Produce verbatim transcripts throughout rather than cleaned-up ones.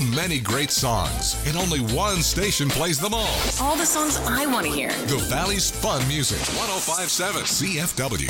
many great songs, and only one station plays them all. All the songs I want to hear. The Valley's fun music. one oh five point seven C F W.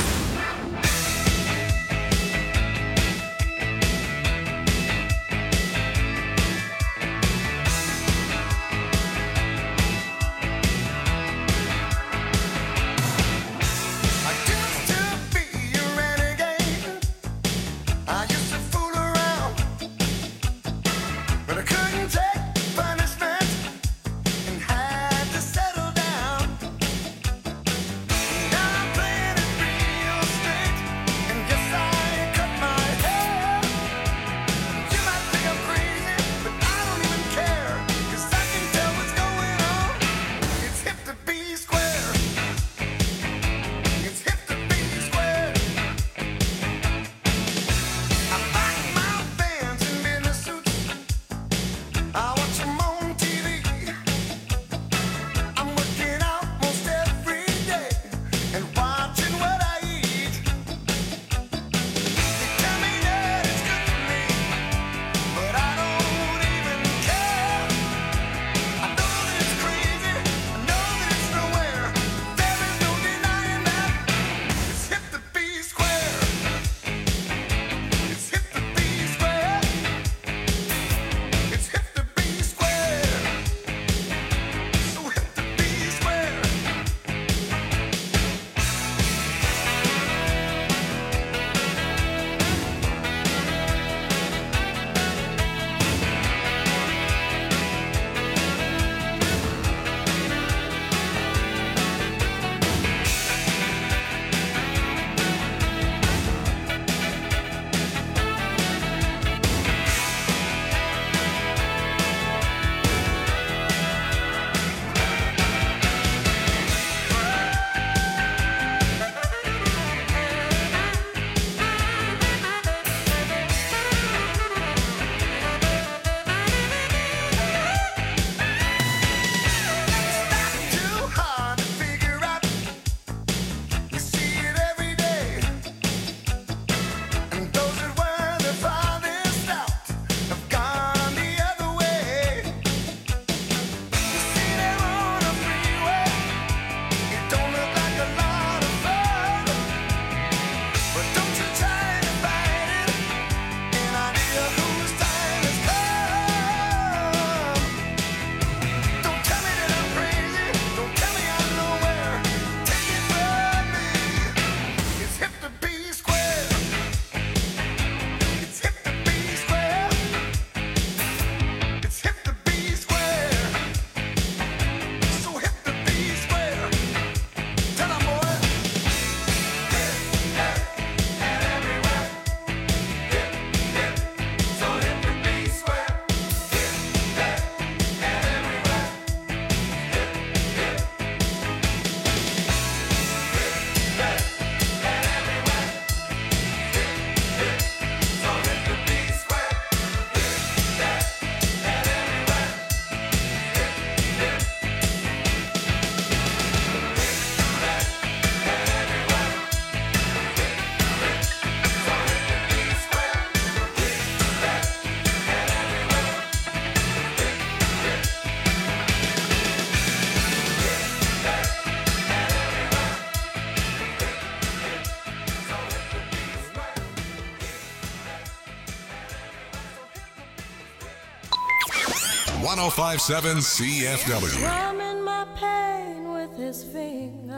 one oh five point seven C F W. Drumming my pain with his fingers,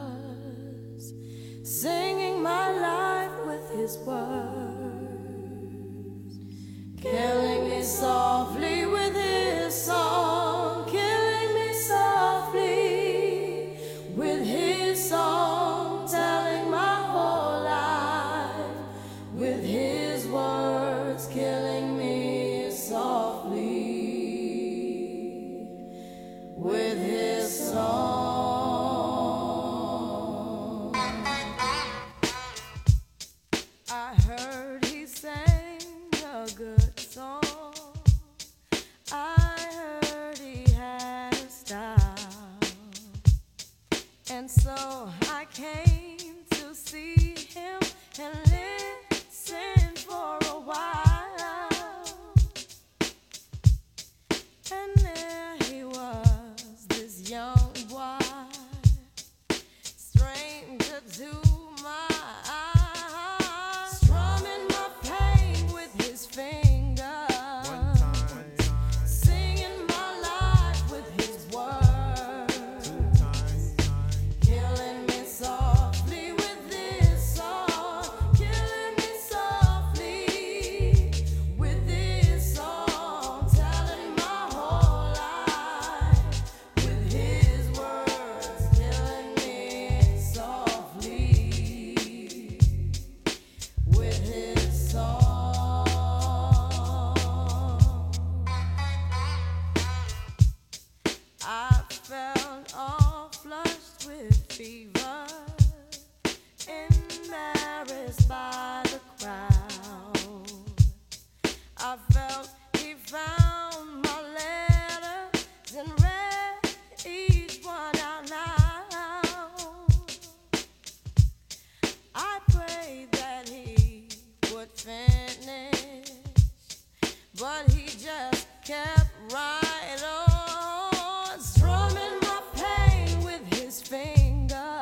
singing my life with his words, killing me softly with his song, killing me softly with his song, telling my whole life with his words, killing me softly with his song. I heard he sang a good song. I heard deceiver, embarrassed by the crowd. I felt he found my letters and read each one out loud. I prayed that he would finish, but he just kept right on, strumming my pain with his fingers,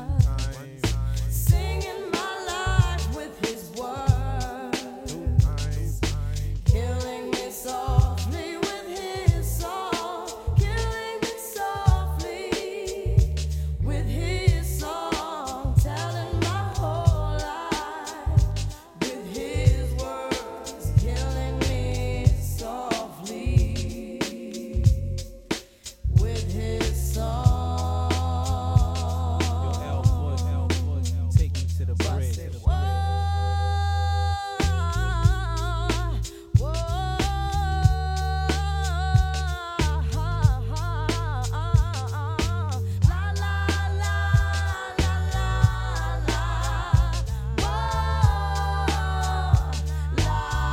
singing my life with his words, killing me softly with his song, killing me softly with his song, telling my whole life with his words, killing me softly with his song. Take me to the bridge. Whoa, whoa, la la la la la, whoa, la,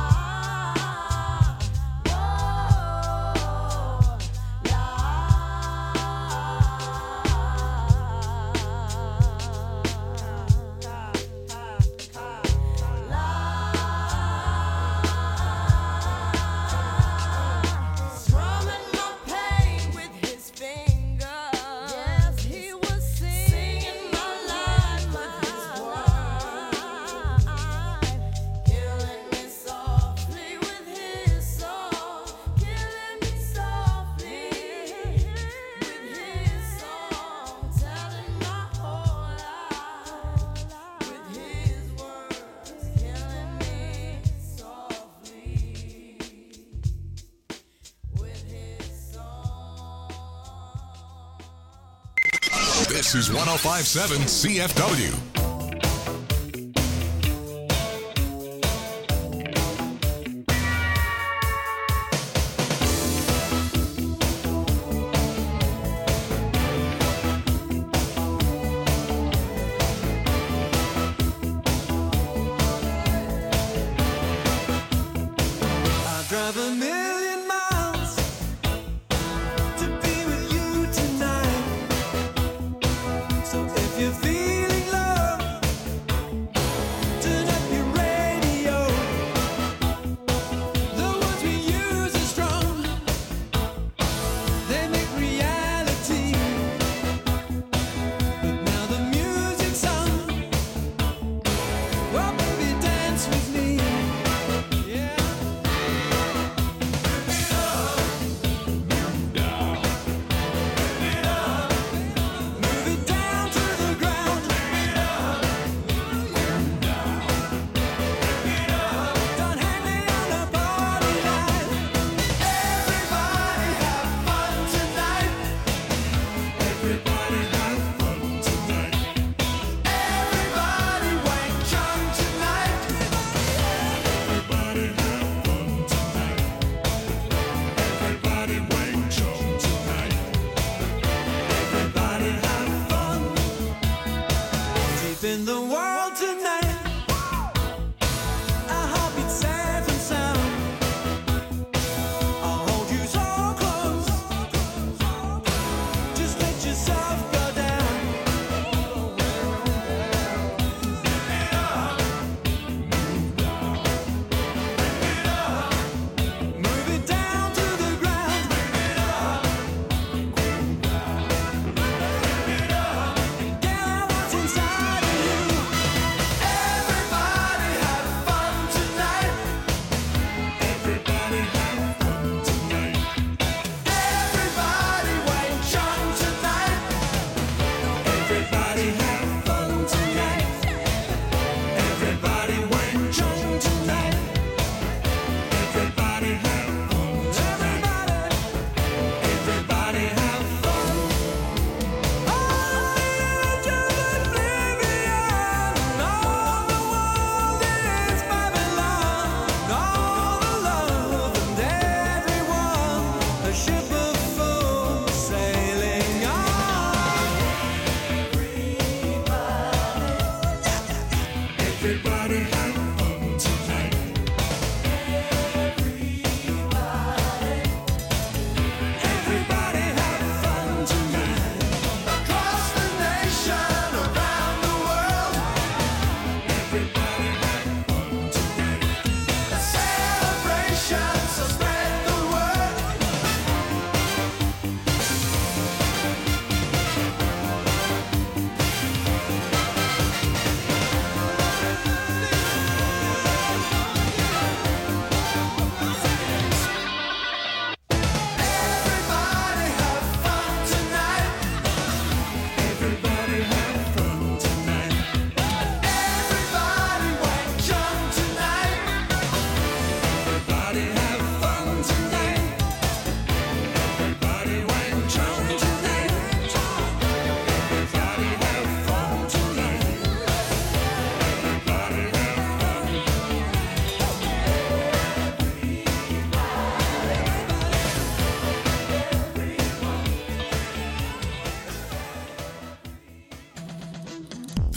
strumming my pain with his fingers. Yes, he was singing my life with his words, killing me softly with his song, killing me softly with his song, telling my whole life with his words, killing me softly with his song. This is one oh five point seven C F W. I'll drive a million miles to be with you tonight. So if you're feeling low,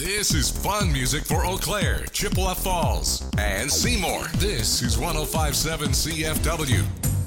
This is fun music for Eau Claire, Chippewa Falls, and Seymour. This is one oh five point seven C F W.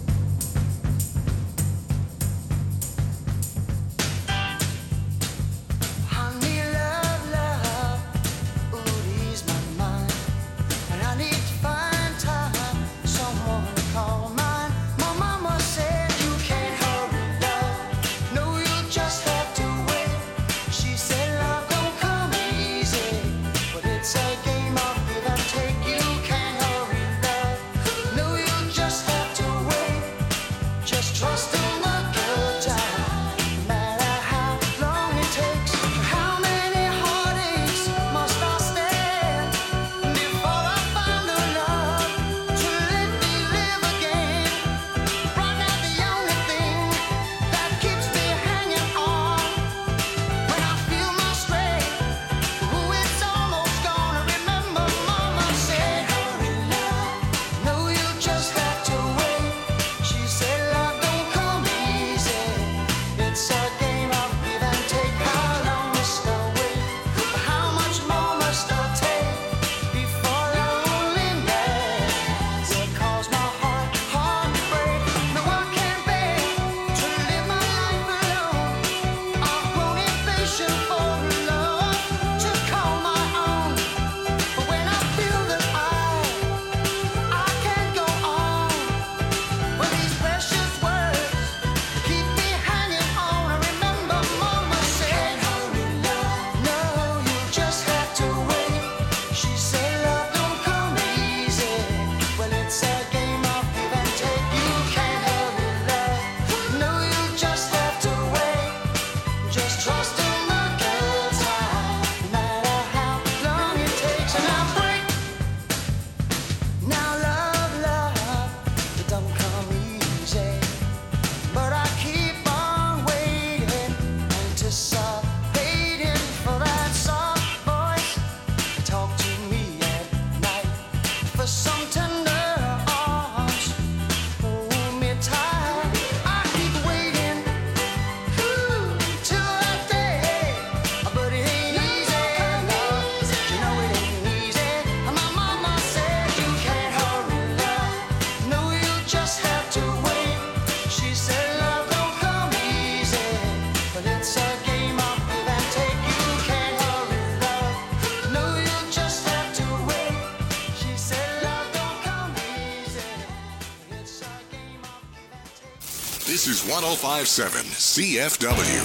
This is one oh five point seven C F W.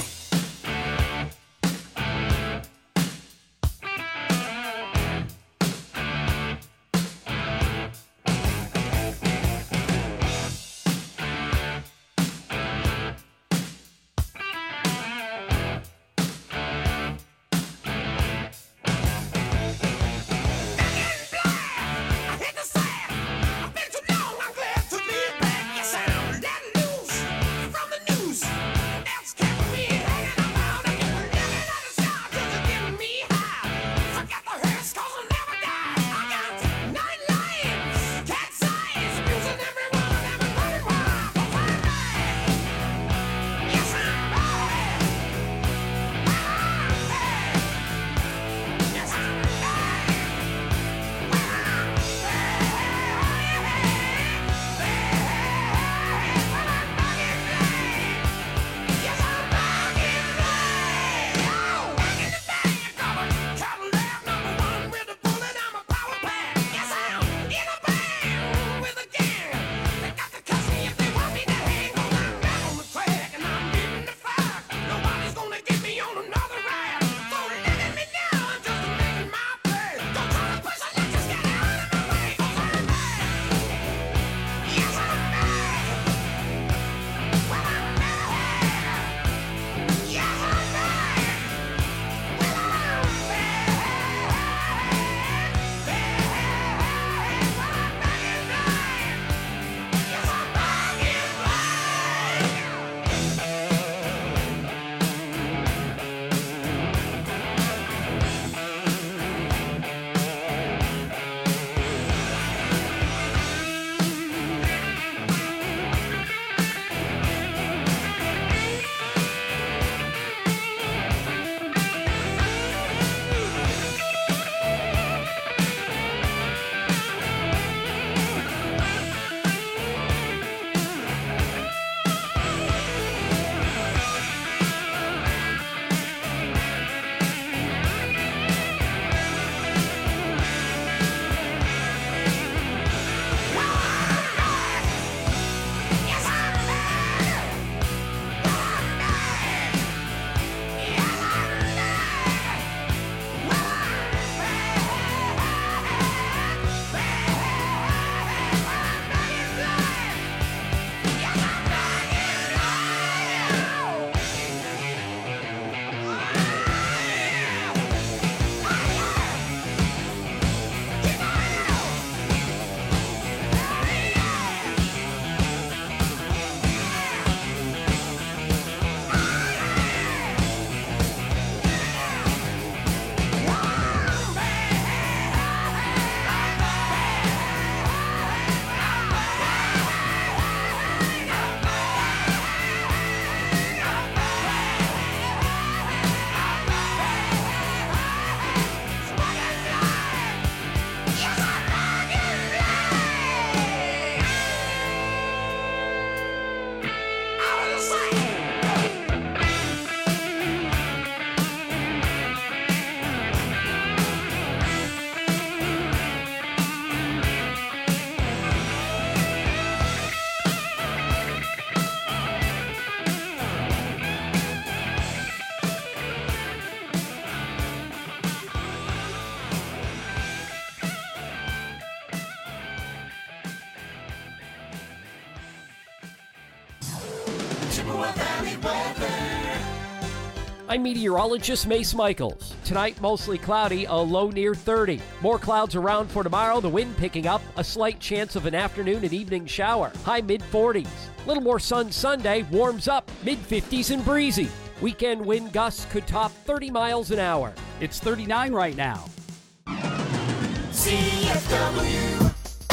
That's kept me I'm meteorologist Mace Michaels. Tonight, mostly cloudy, a low near thirty. More clouds around for tomorrow, the wind picking up, a slight chance of an afternoon and evening shower. High mid forties. Little more sun Sunday, warms up, mid fifties and breezy. Weekend wind gusts could top thirty miles an hour. It's thirty-nine right now. C F W.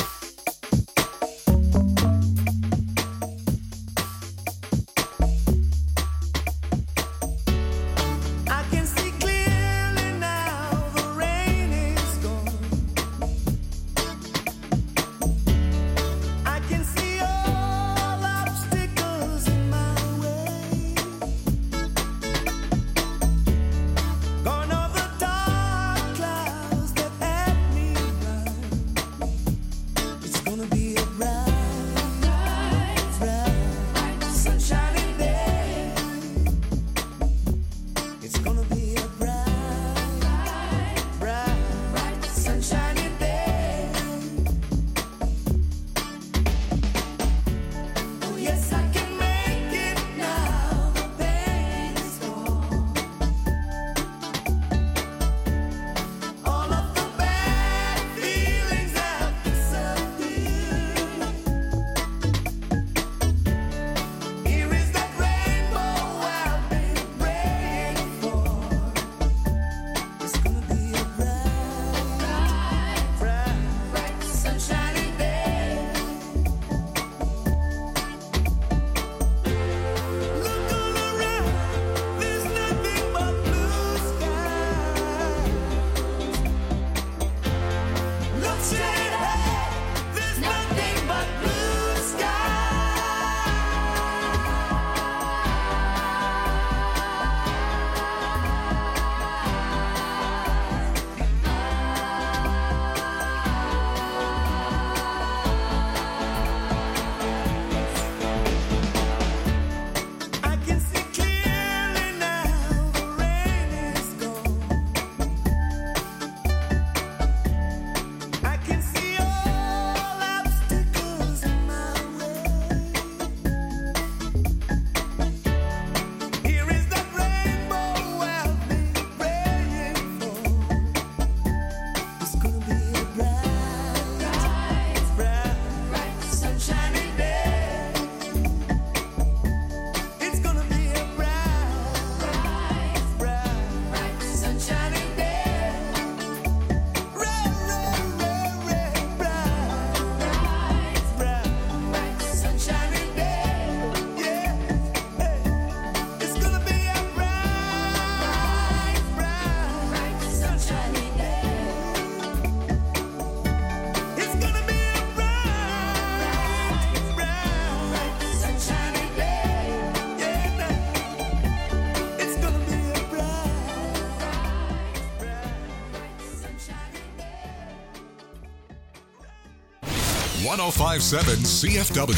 one oh five point seven C F W.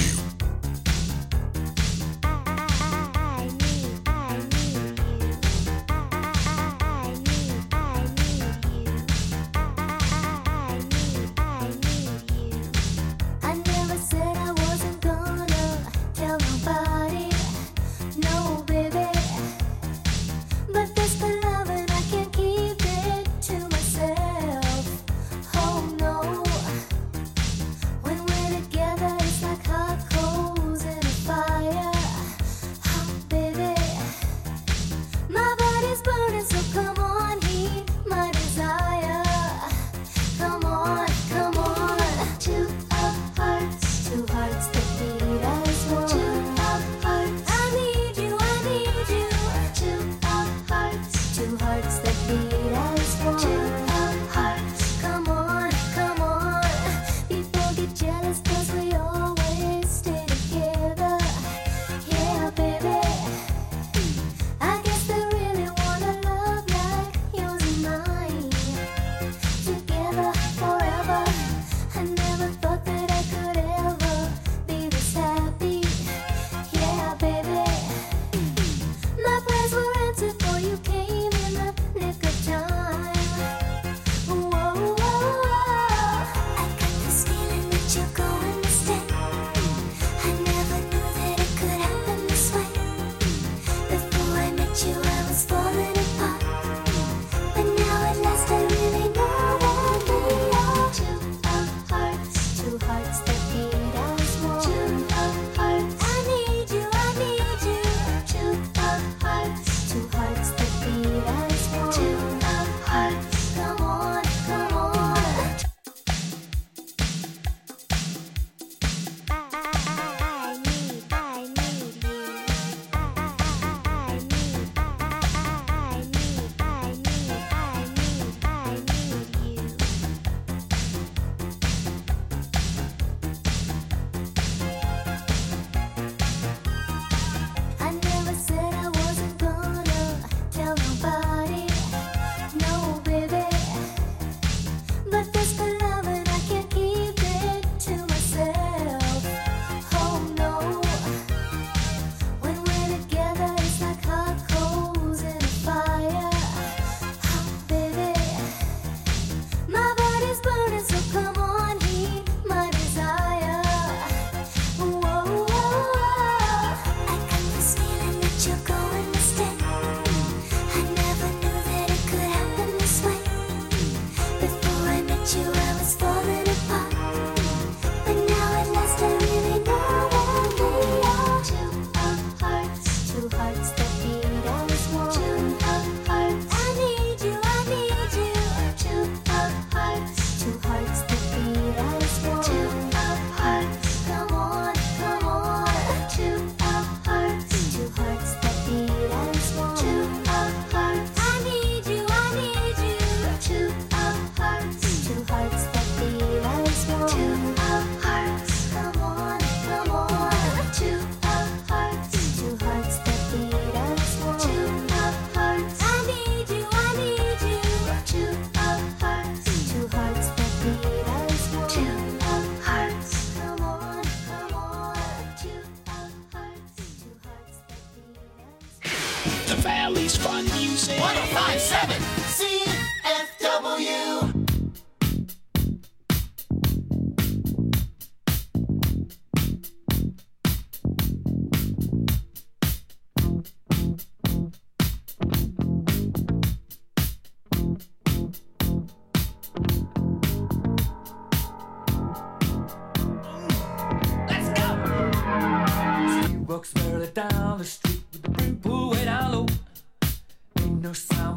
Two hearts that beat as one. Two hearts. I need you, I need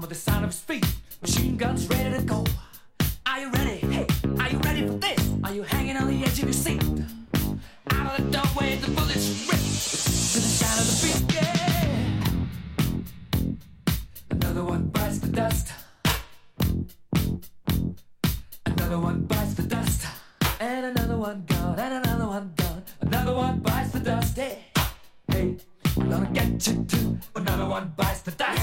the sound of his feet. Machine guns ready to go. Are you ready? Hey, are you ready for this? Are you hanging on the edge of your seat? Out of the doorway, the bullets rip to the sound of the beat. Yeah. Another one bites the dust. Another one bites the dust. And another one gone. And another one gone. Another one bites the dust. Hey, hey, we're gonna get you too. Another one bites the dust.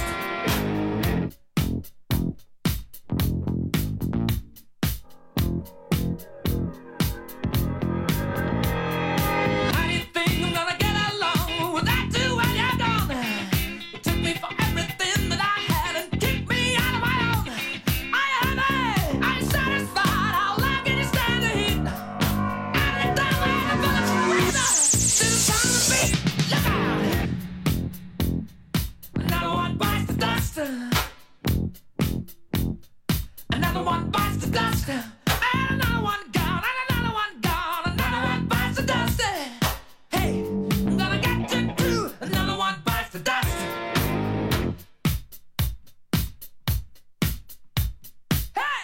Another one bites the dust. And another one gone. And another one gone. Another one bites the dust. Hey, I'm gonna get you too. Another one bites the dust. Hey!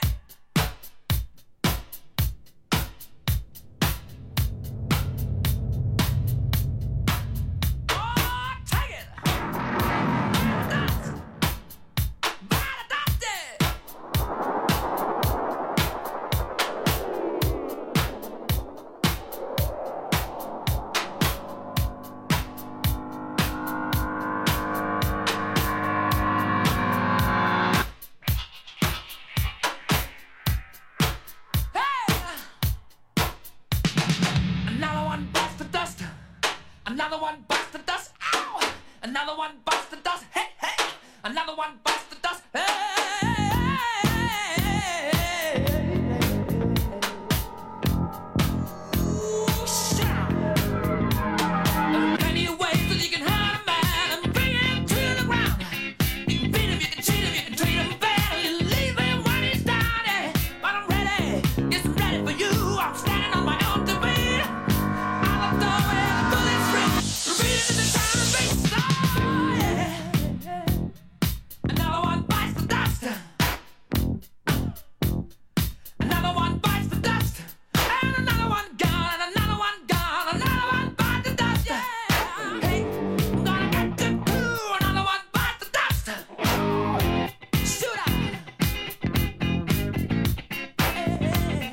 Oh, take it! Dust! Bite the dust! Another one bites the dust. Another one bites the dust. Ow! Another one bites the dust. Hey, hey! Another one bites the dust. Hey! Ooh, shout! There are plenty of ways that you can hurt a man and bring him to the ground. You can beat him, you can cheat him, you can treat him bad, you leave him when he's down. Yeah. But I'm ready, yes, I'm ready for you. I'm standing on my own to beat. Out the door where the bullets rip, repeating in the sound of bass. Oh, yeah, yeah. Another one bites the dust. Another one bites the dust. And another one gone. And another one gone. Another one bites the dust. Yeah. Hey, I'm gonna get you too. Another one bites the dust. Shoot out. Hey, hey.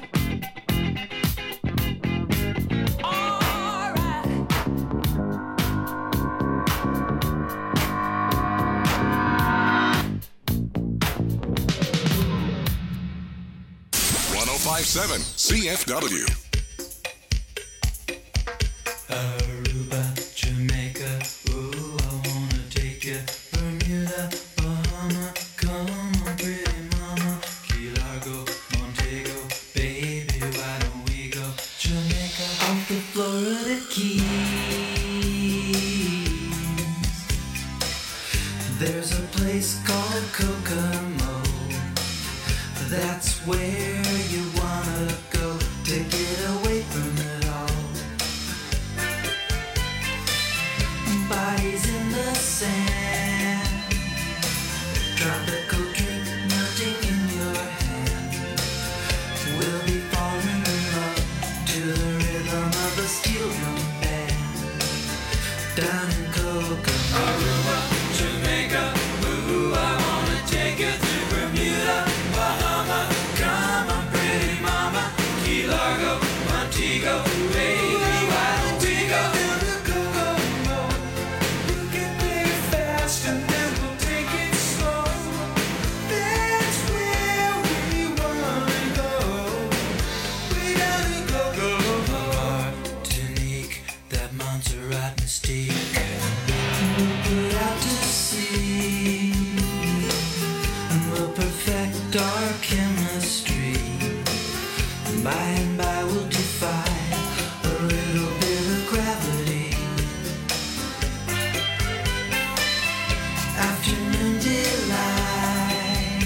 All right. one oh five point seven C F W. Aruba, Jamaica, ooh, I wanna take you. Bermuda, Bahama, come on, pretty mama. Key Largo, Montego, baby, why don't we go? Jamaica, off the Florida Keys. There's a place called Kokomo. That's where you wanna go to get away from it all. Bodies in the sand, tropical drink melting in your hand. We'll be falling in love to the rhythm of a steel drum band. Down in Kokomo, Aruba, Jamaica, ooh, I wanna take you to Bermuda, Bahama, come on, pretty mama, Key Largo, Montego, baby, why don't we go to Kokomo? We'll get there fast and then we'll take it slow. That's where we wanna go. We gotta go, go, go. Martinique, that Montserrat mystique. We'll put out to sea and we'll perfect our chemistry. By and by we'll defy a little bit of gravity. Afternoon delight,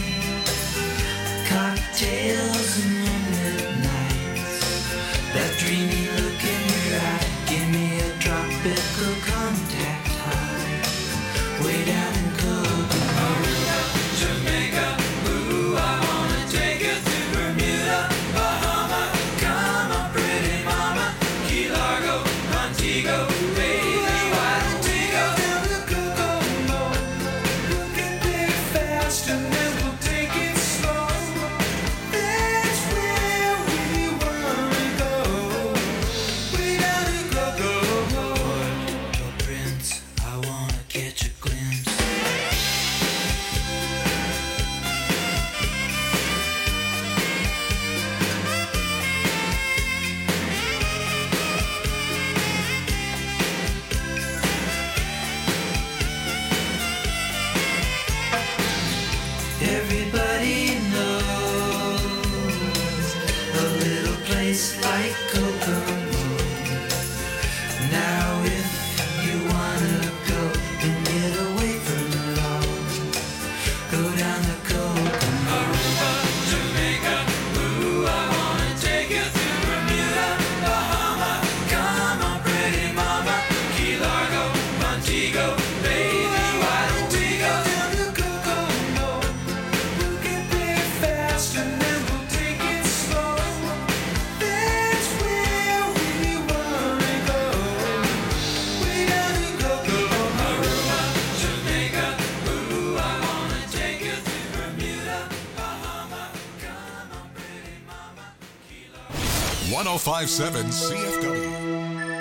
cocktails and moonlit nights. That dreamy look in your eye, give me a tropical contact high. Way down in Kokomo, Jamaica. one oh five point seven C F W.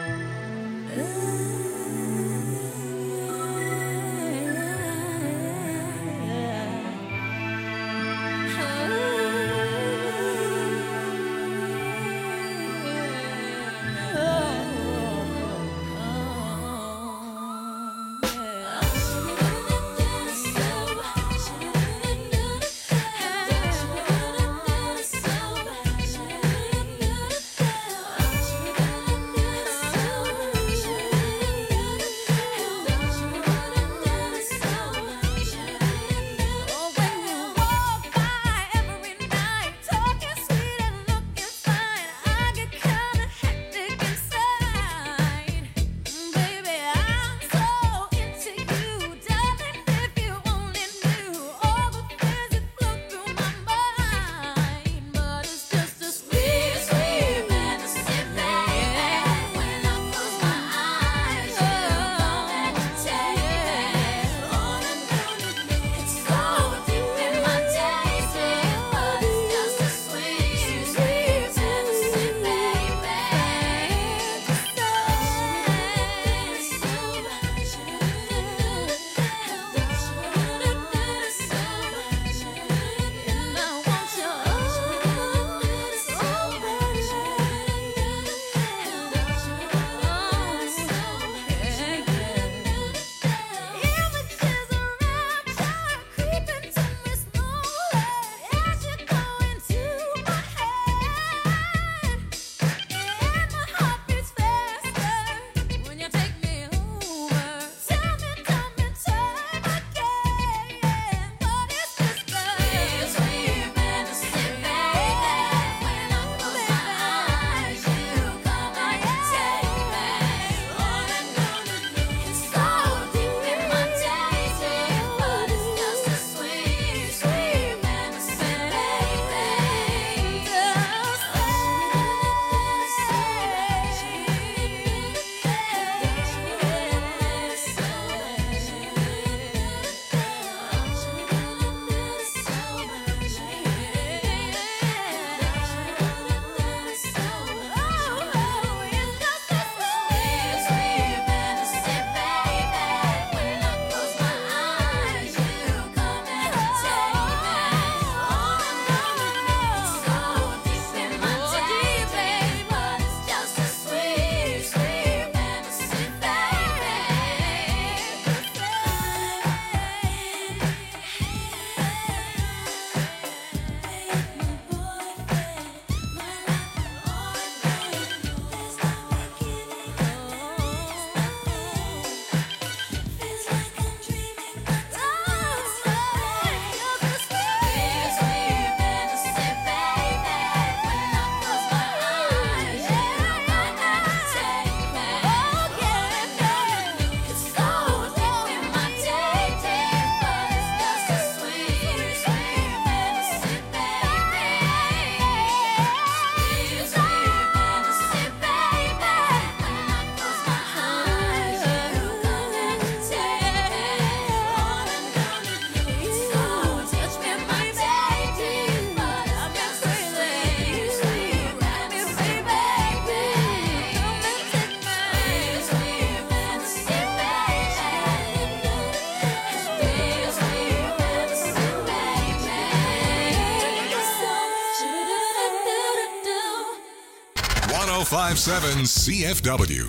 one oh five point seven C F W.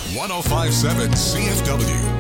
one oh five point seven C F W.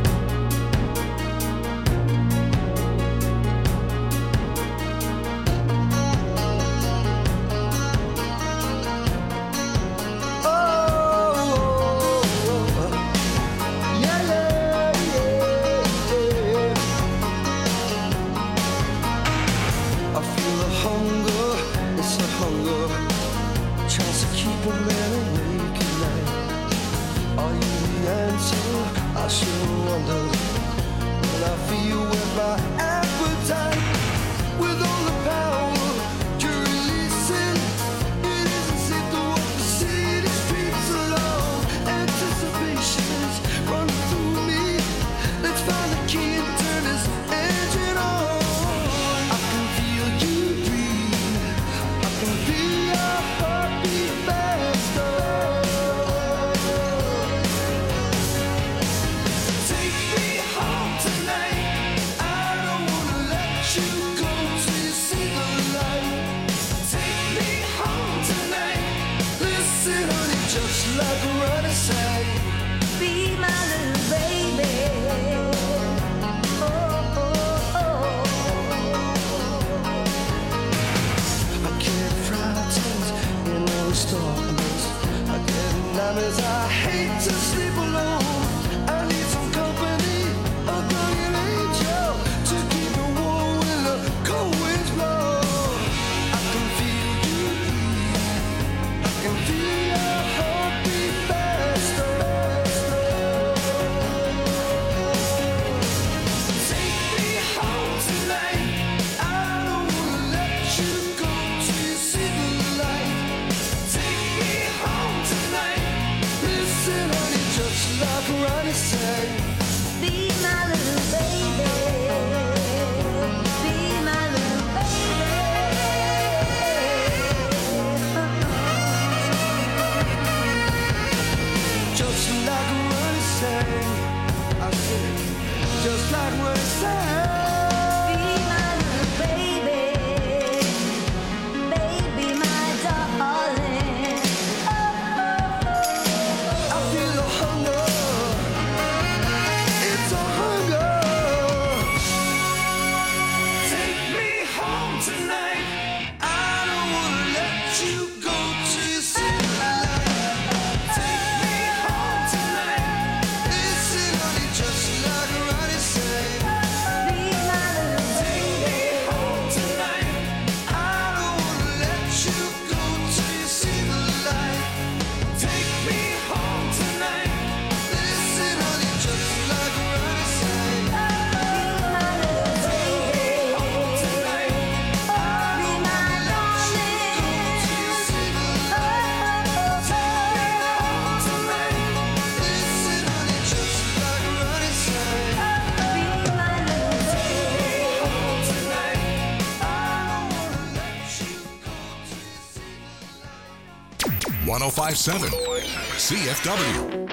one oh five point seven C F W.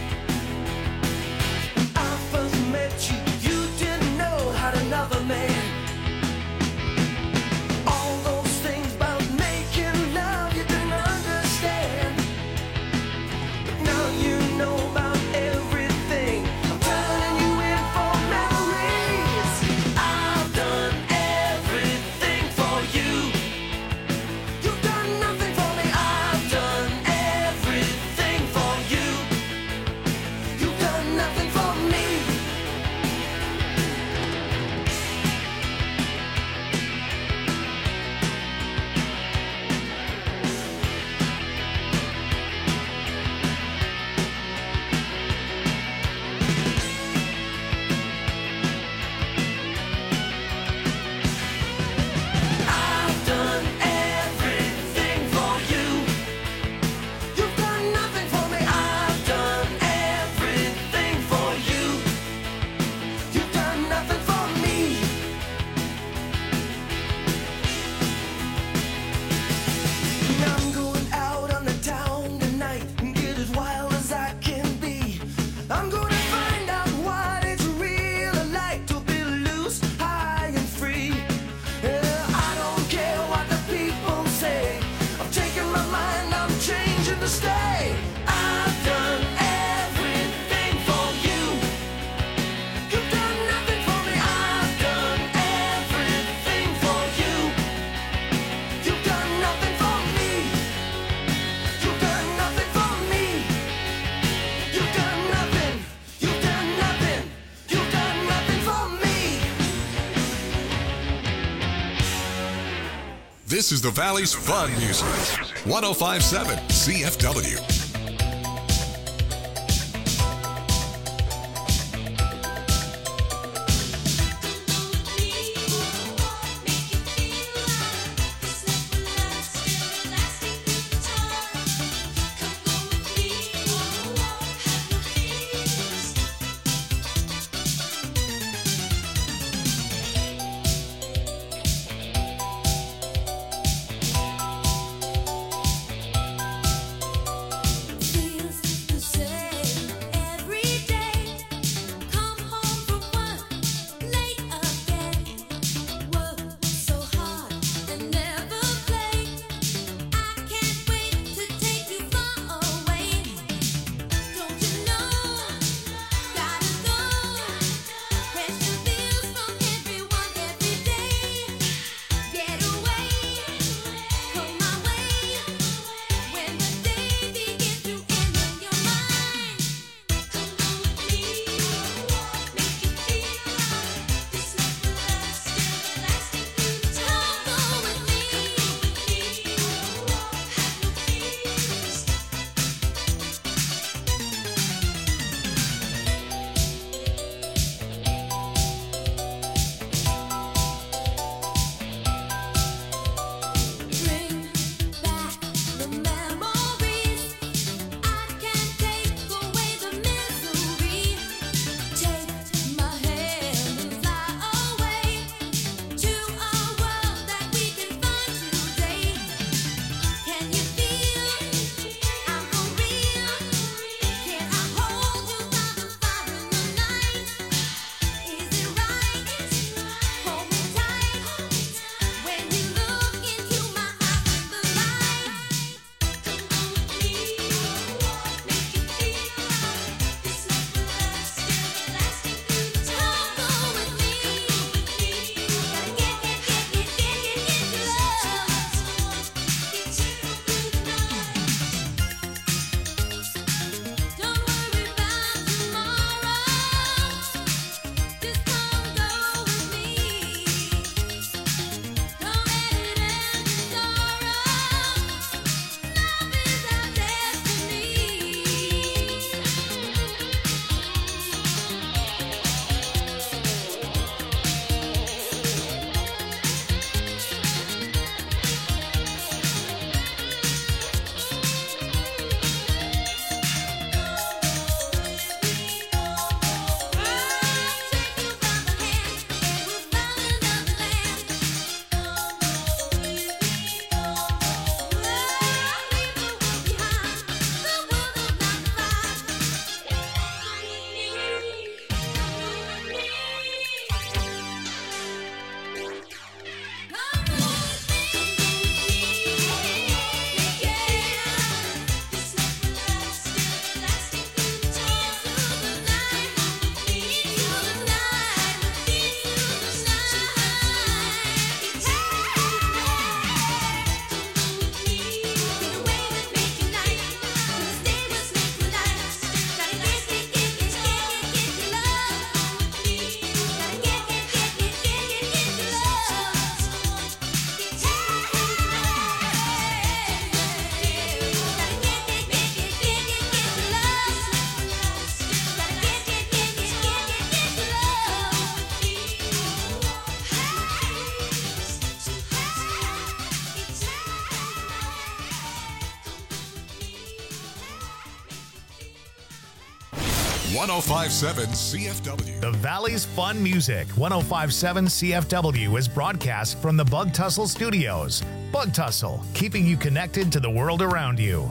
Another man This is the Valley's fun music. one oh five point seven C F W. one oh five point seven C F W. The Valley's Fun Music, one oh five point seven C F W, is broadcast from the Bug Tussle Studios. Bug Tussle, keeping you connected to the world around you.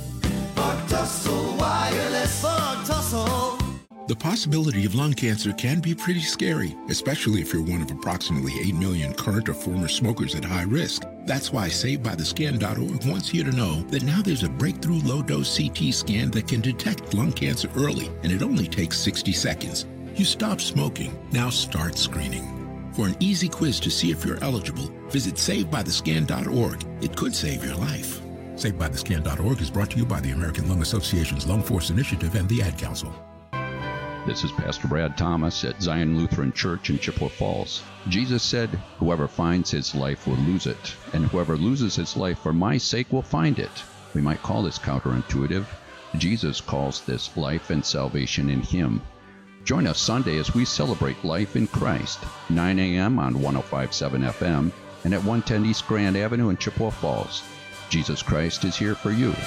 Bug Tussle Wireless. Bug Tussle. The possibility of lung cancer can be pretty scary, especially if you're one of approximately eight million current or former smokers at high risk. That's why Saved By The Scan dot org wants you to know that now there's a breakthrough low-dose C T scan that can detect lung cancer early, and it only takes sixty seconds. You stop smoking, now start screening. For an easy quiz to see if you're eligible, visit Saved By The Scan dot org. It could save your life. Saved By The Scan dot org is brought to you by the American Lung Association's Lung Force Initiative and the Ad Council. This is Pastor Brad Thomas at Zion Lutheran Church in Chippewa Falls. Jesus said, "Whoever finds his life will lose it, and whoever loses his life for my sake will find it." We might call this counterintuitive. Jesus calls this life and salvation in him. Join us Sunday as we celebrate life in Christ, nine a.m. on one oh five point seven F M and at one ten East Grand Avenue in Chippewa Falls. Jesus Christ is here for you.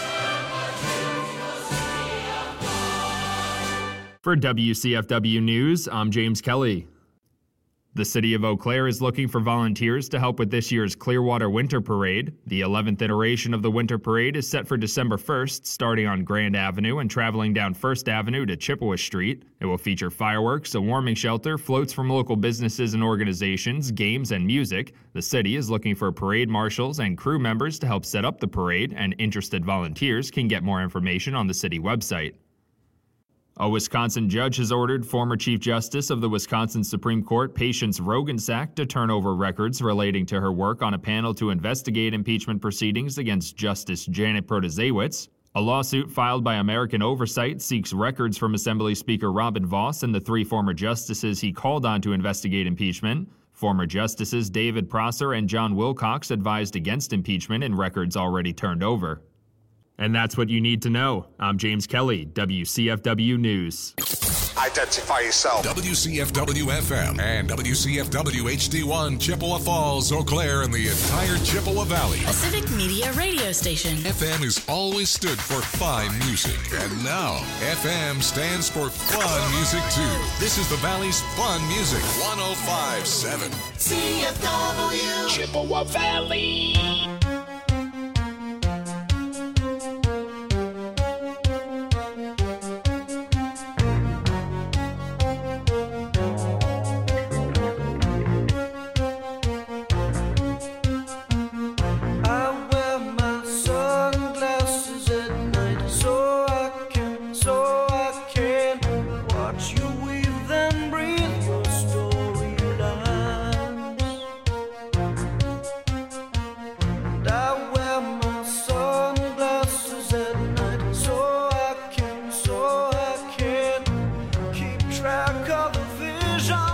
For W C F W News, I'm James Kelly. The City of Eau Claire is looking for volunteers to help with this year's Clearwater Winter Parade. The eleventh iteration of the Winter Parade is set for December first, starting on Grand Avenue and traveling down First Avenue to Chippewa Street. It will feature fireworks, a warming shelter, floats from local businesses and organizations, games, and music. The city is looking for parade marshals and crew members to help set up the parade, and interested volunteers can get more information on the city website. A Wisconsin judge has ordered former Chief Justice of the Wisconsin Supreme Court, Patience Roggensack, to turn over records relating to her work on a panel to investigate impeachment proceedings against Justice Janet Protasiewicz. A lawsuit filed by American Oversight seeks records from Assembly Speaker Robin Vos and the three former justices he called on to investigate impeachment. Former Justices David Prosser and John Wilcox advised against impeachment in records already turned over. And that's what you need to know. I'm James Kelly, W C F W News. Identify yourself. W C F W F M and W C F W H D one, Chippewa Falls, Eau Claire, and the entire Chippewa Valley. A Civic Media radio station. F M has always stood for fine music, and now F M stands for fun music too. This is the Valley's fun music. one oh five point seven C F W Chippewa Valley. track of the vision.